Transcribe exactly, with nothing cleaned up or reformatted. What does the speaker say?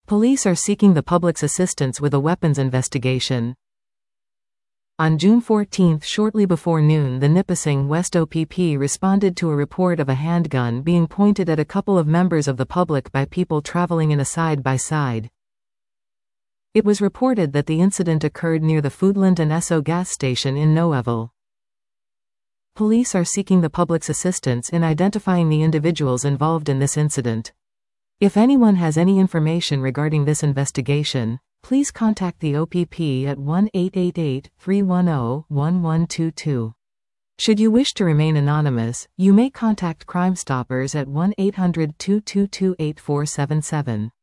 Police are seeking the public's assistance with a weapons investigation. On June fourteenth, shortly before noon, the Nipissing West O P P responded to a report of a handgun being pointed at a couple of members of the public by people traveling in a side-by-side. It was reported that the incident occurred near the Foodland and Esso gas station in Noëville. Police are seeking the public's assistance in identifying the individuals involved in this incident. If anyone has any information regarding this investigation, please contact the O P P at one eight eight eight, three one zero, one one two two. Should you wish to remain anonymous, you may contact Crime Stoppers at one eight hundred, two two two, eight four seven seven.